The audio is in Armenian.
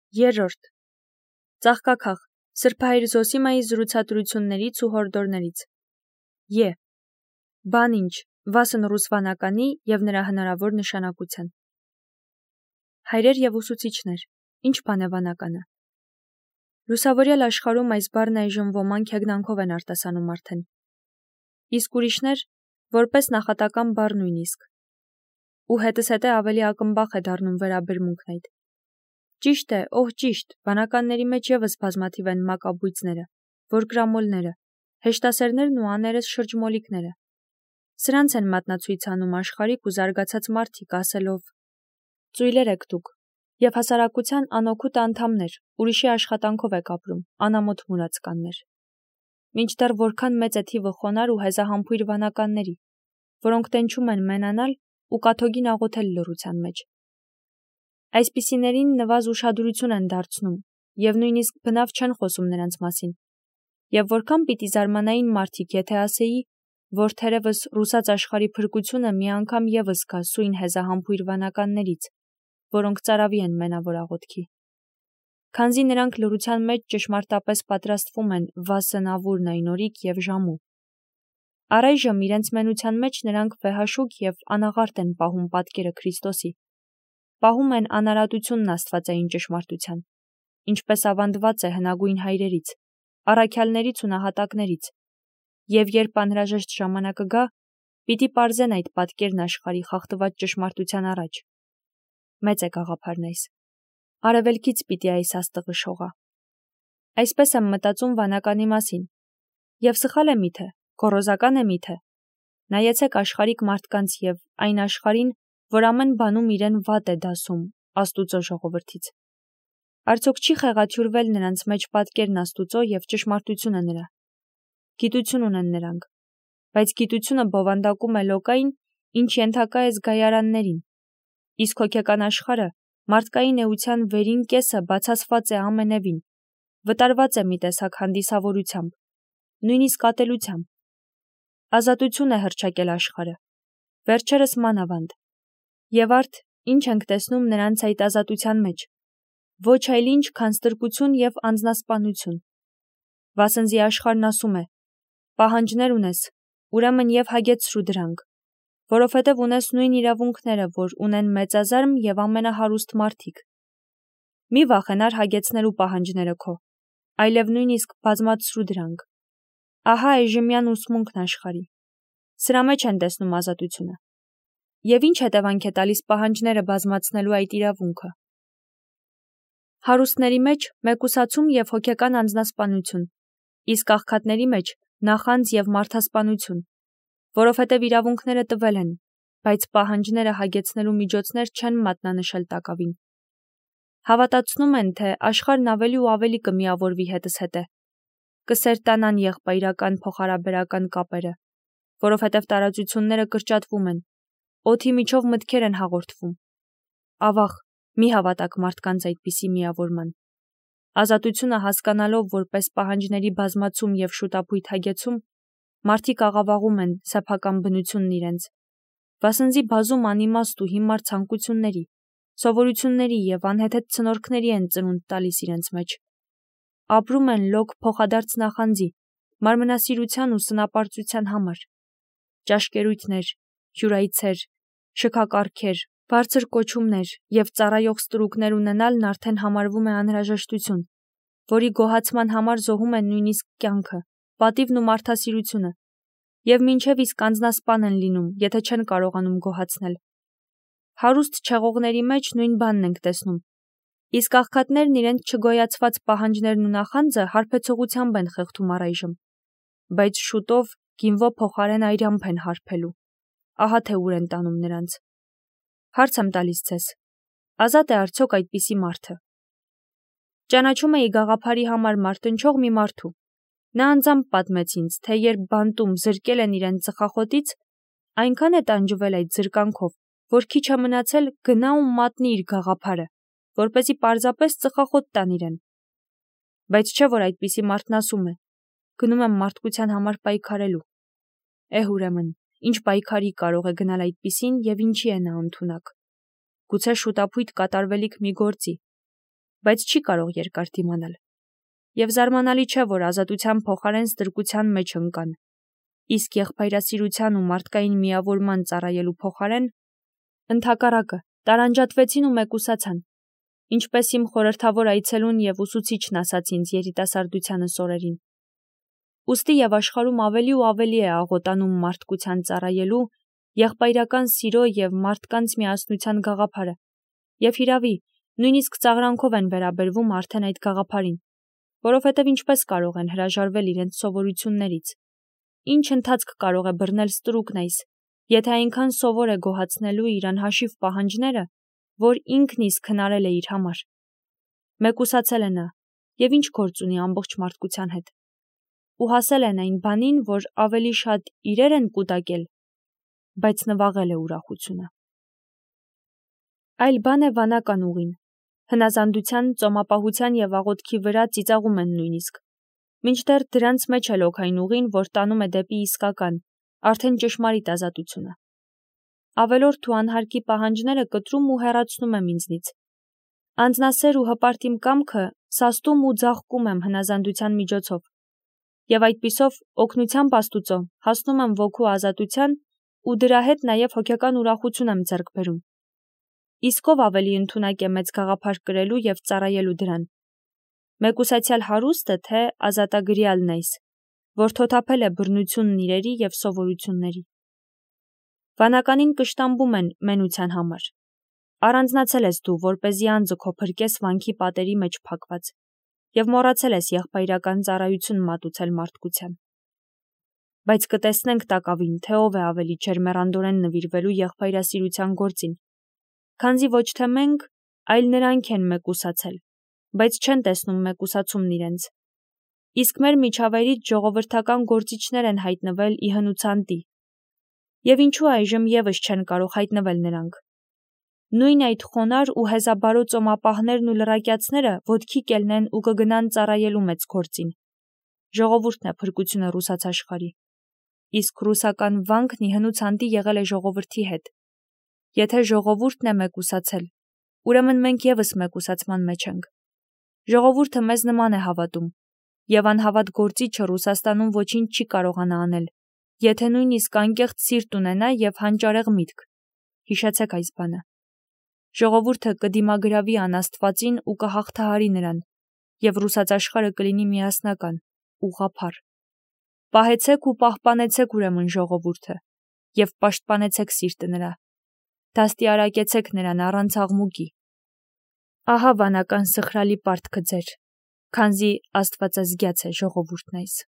Երրորդ. Ծաղկաքաղ Սրբահայր Զոսիմայի զրուցատրություններից ու հորդորներից։ Ե. Բան ինչ, վասն ռուսվանականի և նրա հնարավոր նշանակության։ Հայրեր և ուսուցիչներ, ինչ բան է վանականը։ Լուսավորյալ աշխարհում այս բառն այժմ ոմանք հեգնանքով են արտասանում արդեն։ Իսկ ուրիշներ, որպես նախատական բառ նույնիսկ։ Ու հետզհետե ավելի ակնբախ է դառնում վերաբերմունքն այդ։ Ճիշտ է, ճիշտ, վանականների մեջ ևս բազմաթիվ են մակաբույծները, որկրամոլները, հեշտասերներն ու աներես շրջմոլիկները։ Սրանց են մատնացույց անում աշխարհիկ ու զարգացած մարդիկ, ասելով. ծույլեր եք դուք, և հասարակության անօգուտ անդամներ, ուրիշի աշխատանքով եք ապրում, անամոթ մուրացկաններ։ Մինչդեռ որքան մեծ է թիվը խոնար ու հեզահամբույր վանականների, որոնք տենչում են մենանալ ու կաթոգին աղոթել լռության մեջ։ Այսպիսիներին նվազ ուշադրություն են դարձնում և նույնիսկ բնավ չեն խոսում նրանց մասին։ Եվ որքան պիտի զարմանային մարդիկ, եթե ասեի, որ թերևս ռուսաց աշխարհի փրկությունը մի անգամ ևս կա սույն հեզահամբույր վանականներից, որոնք ծարավի են մենավոր աղոթքի։ Քանզի նրանք լռության մեջ ճշմարտապես պատրաստվում են վասնավուրն այն օրիկ և ժամու։ Առայժմ իրենց մենության մեջ նրանք վեհաշուկ և անաղարտ են պահում պատկերը Քրիստոսի, պահում են անարատությունն աստվածային ճշմարտության, ինչպես ավանդված է հնագույն հայրերից, առաքյալներից ու նահատակներից, և երբ անհրաժեշտ ժամանակը գա, պիտի պարզեն այդ պատկերն աշխարհի խախտված ճշմարտության առաջ։ Մեծ է գաղափարն այս։ Արևելքից պիտի այս աստղը շողա։ Այսպես եմ մտածում վանականի մասին։ Եվ սխալ է միթե, գոռոզական է միթե։ Նայեցեք աշխարհիկ մարդկանց և այն աշխարհին, որ ամեն բանում իրեն վատ է դասում Աստուծո ժողովրդից։ Արդյոք չի խեղաթյուրվել նրանց մեջ պատկերն Աստուծո և ճշմարտությունը նրա։ Գիտություն ունեն նրանք, բայց գիտությունը բովանդակում է լոկային, ինչ ենթակա է զգայարաններին, իսկ հոգեկան աշխարհը մարդկային էության վերին կեսը բացասված է ամենևին, վտարված է մի տեսակ հանդիսավորությամբ, նույնիսկ ատելությամբ։ Ազատություն է հռչակել աշխարհը, վերջերս մանավանդ, և արդ ինչ ենք տեսնում նրանց այդ ազատության մեջ, ոչ այլ ինչ, քան ստրկություն և անձնասպանություն։ Վասնզի աշխարհն ասում է. պահանջներ ունես, ուրեմն և հագեցրու դրանք, որովհետև ունես նույն իրավունքները, որ ունեն մեծազարմ և ամենահարուստ մարդիկ։ Մի վախենար հագեցնելու պահանջները քո, այլև նույնիսկ բազմացրու դրանք։ Ահա այժմյան ուսմունքն աշխարհի։ Սրա մեջ են տեսնում ազատությունը։ Եվ ինչ հետևանք է տալիս պահանջները բազմացնելու այդ իրավունքը։ Հարուստների մեջ մեկուսացում և հոգեկան անձնասպանություն, իսկ աղքատների մեջ նախանձ և մարդասպանություն, որովհետև իրավունքները տվել են, բայց պահանջները հագեցնելու միջոցներ չեն մատնանշել տակավին։ Հավատացնում են, թե աշխարհն ավելի ու ավելի կմիավորվի հետզհետե, կսերտանան եղբայրական փոխհարաբերական կապերը, որովհետև տարածությունները կրճատվում են, օդի միջով մտքեր են հաղորդվում։ Ավաղ, մի հավատաք մարդկանց այդպիսի միավորման։ Ազատությունը հասկանալով որպես պահանջների բազմացում և շուտափույթ հագեցում, մարդիկ աղավաղում են սեփական բնությունն իրենց, վասնզի բազում անիմաստ ու հիմար ցանկությունների, սովորությունների և անհեթեթ ցնորքների են ծնունդ տալիս իրենց մեջ։ Ապրում են լոկ փոխադարձ նախանձի, մարմնասիրության ու սնապարծության համար։ Ճաշկերույթներ, հյուրայցեր, շքակառքեր, բարձր կոչումներ և ծառայող ստրուկներ ունենալն արդեն համարվում է անհրաժեշտություն, որի գոհացման համար զոհում են նույնիսկ կյանքը, պատիվն ու մարդասիրությունը, և մինչև իսկ անձնասպան են լինում, եթե չեն կարողանում գոհացնել։ Հարուստ չեղողների մեջ նույն բանն ենք տեսնում, իսկ աղքատներն իրենց չգոյացված պահանջներն ու նախանձը հարբեցողությամբ են խեղդում առայժմ, բայց շուտով գինվո փոխարեն այրամփ են հարբելու։ Ահա թե ուր են տանում նրանց։ Հարց եմ տալիս ձեզ. ազատ է արդյոք այդպիսի մարդը։ Ճանաչում էի գաղափարի համար մարտնչող մի մարդու։ Նա անձամբ պատմեց ինձ, թե երբ բանտում զրկել են իրեն ծխախոտից, այնքան է տանջվել այդ զրկանքով, որ քիչ է մնացել գնա ու մատնի իր գաղափարը, որպեսզի պարզապես ծխախոտ տան իրեն։ Բայց չէ որ այդպիսի մարդն ասում է. գնում եմ մարդկության համար պայքարելու։ Ուրեմն, ինչ պայքարի կարող է գնալ այդպիսին և ինչի է նա ընդունակ։ Գուցե շուտափույթ կատարվելիք մի գործի, բայց չի կարող երկար դիմանալ։ Եվ զարմանալի չէ, որ ազատության փոխարեն ստրկության մեջ ընկան։ Իսկ եղբայրասիրության ու մարդկային միավորման ծառայելու փոխարեն ընդհակառակը տարանջատվեցին ու մեկուսացան, ինչպես իմ խորհրդավոր այցելուն և ուսուցիչն ասաց ինձ երիտասարդությանս օրերին։ Ուստի և աշխարհում ավելի ու ավելի է աղոտանում մարդկության ծառայելու, եղբայրական սիրո և մարդկանց միասնության գաղափարը, և հիրավի, նույնիսկ ծաղրանքով են վերաբերվում արդեն այդ գաղափարին, որովհետև ինչպես կարող են հրաժարվել իրենց սովորություններից, ինչ ընթացք կարող է բռնել ստրուկն այս, եթե այնքան սովոր է գոհացնելու իր անհաշիվ պահանջները, որ ինքն իսկ հնարել է իր համար։ Մեկուսացել է նա, և ինչ գործ ունի ամբողջ մարդկության հետ։ Ու հասել են այն բանին, որ ավելի շատ իրեր են կուտակել, բայց նվաղել է ուրախությունը։ Այլ բան է վանական ուղին, հնազանդության, ծոմապահության և աղոթքի վրա ծիծաղում են նույնիսկ, մինչդեռ դրանց մեջ էլ օգ այն ուղին, որ տանում է դեպի իսկական, արդեն ճշմարիտ ազատությունը։ Ավելորդ ու անհարկի պահանջները կտրում ու հեռացնում եմ ինձնից։ Անձնասեր ու հպարտ իմ կամքը սաստում ու ձաղկում եմ հնազանդության միջոցով, և այդպիսով օգնությամբ Աստուծո հասնում եմ ոգու ազատության ու դրա հետ նաև հոգեկան ուրախություն եմ ձեռք բերում։ Իսկ ով ավելի ընդունակ է մեծ գաղափար կրելու և ծառայելու դրան։ Մեկուսացյալ հարուստը, թե ազատագրյալն այս, որ թոթափել է բռնությունն իրերի և սովորությունների։ Վանականին կշտամբում են մենության համար։ Առանձնացել ես դու, որպեսզի անձը քո փրկես վանքի պատերի մեջ փակված, և մոռացել ես եղբայրական ծառայություն մատուցել մարդկության։ Բայց կտեսնենք տակավին, թե ով է ավելի ջերմեռանդորեն նվիրվելու եղբայրասիրության գործին, քանզի ոչ թե մենք, այլ նրանք են մեկուսացել, բայց չեն տեսնում մեկուսացումն իրենց։ Իսկ մեր միջավայրից ժողովրդական գործիչներ են հայտնվել ի հնուցանտի։ Եվ ինչու այժմ ևս չեն կարող հայտնվել նրանք։ Նույն այդ խոնար ու հեզաբարո ծոմապահներն ու լրակյացները ոտքի կելնեն ու կգնան ծառայելու մեծ գործին։ Ժողովուրդն է փրկությունը ռուսաց աշխարհի։ Իսկ ռուսական վանքն ի հնուցանտի եղել է ժողովրդի հետ։ Եթե ժողովուրդն է մեկուսացել, ուրեմն մենք ևս մեկուսացման մեջ ենք։ Ժողովուրդը մեզ նման է հավատում, և անհավատ գործիչը Ռուսաստանում ոչինչ չի կարողանա անել, եթե նույնիսկ անկեղծ սիրտ ունենա և հանճարեղ միտք։ Հիշեցեք այս բանը։ Ժողովուրդը կդիմագրավի անաստվածին ու կհաղթահարի նրան, և ռուսաց աշխարհը կլինի միասնական, ուղղափառ։ Պահեցեք ու պահպանեցեք ուրեմն ժողովուրդը, և պաշտպանեցեք սիրտը նրա։ Դաստիարակեցեք նրան առանց աղմուկի։ Ահա վանական սխրալի պարտքը ձեր, քանզի աստվածազգյաց է ժողովուրդն այս։